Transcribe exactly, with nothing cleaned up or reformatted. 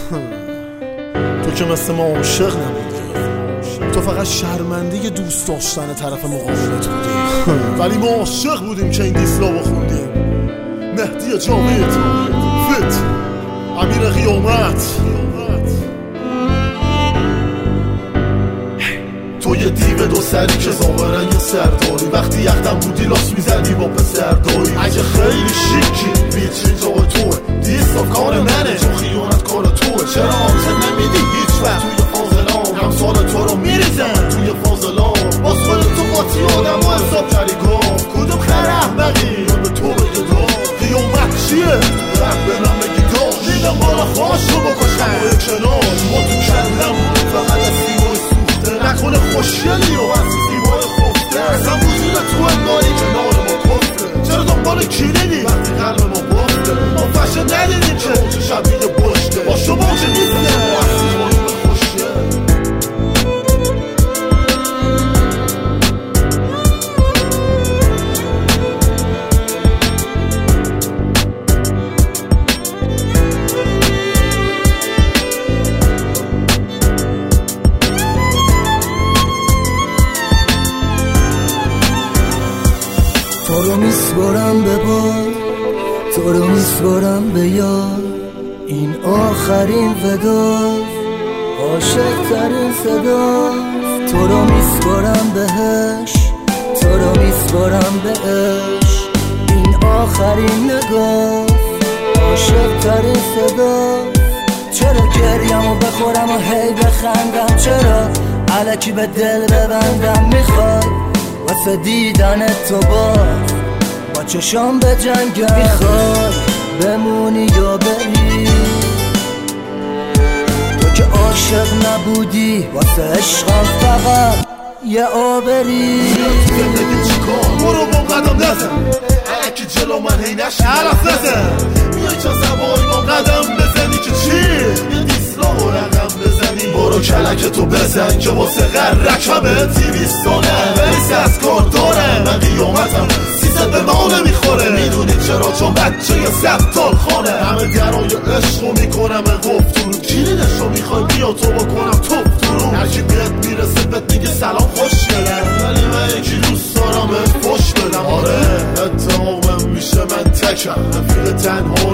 تو که مثل ما عاشق نبودی، تو فقط شرمنده دوست داشتن طرف مقابلت بودی. ولی ما عاشق بودیم که این دیسلا بخوندیم. مهدی جاوید، فت، امیر قیامت. تو یه دیو دو سری که ظاهرا یه سرداری، وقتی یختم بودی لاس میزدی با پسرداری. اگه خیلی شیکی ویترین جای توه، دیستا کار منه، تو خیانت کار توه. چرا آنتن نمیدی هیچ وقت توی فاضلان؟ همسال تو رو میریزن توی فاضلان. باز خود تو قاطی آدم و حساب کردی گام. کدوم خر احمقی یاد به تو بگه دام. قیامت چیه؟ رب برم بگی دام. دیدم بالا خواهش رو بکشم با یک کنار. ما تو کلم فقط از سیمای سوخته، نکنه خوشگلی و از سیمای خفته. اصلا وجود تو انگاری کنار ما کفته. چرا دنبال کلیدی وقتی قلب ما بافته؟ ما فشه ندیدیم که موج شبیه بشته. با شما که نیسته ما از سیمای خوشگه. تو رو میسپرم به باد، تو رو میسپرم به یاد. این آخرین وداست، عاشق ترین صداست. تو رو میسپرم بهش، تو رو میسپرم به عشق. این آخرین نگاست، عاشق ترین صداست. چرا گریمو بخورم و هی بخندم؟ چرا الکی به دل ببندم؟ میخوای واسه دیدن تو با با چشام به جنگم؟ میخوای بمونی یا بری؟ تو که عاشق نبودی، واسه عشقم فقط یه آبری. زندگی چیکار؟ برو با قدم نزن، الکی جلو من هی نشی حرف نزن. میای چه زبایی با قدم بزنی که چی؟ یه دیسلا و رقم بزنی. برو کلک تو بزن که واسه غرک همه تیویستانه. بریس از کار دارم من قیامتم، سیزت به ما نمیخوره. میدونی چرا؟ چون بچه یه ستار خانه. همه درای عشقو میکنم قفتون، کلیدشو میخوای بیا تو بکنم توف تو رو. هرچی بهت میرسه بهت میگه سلام خوشگلم، ولی من یکی دوست دارم بهت فش بدم. آره اتمامم میشه من تکم، رفیق تنها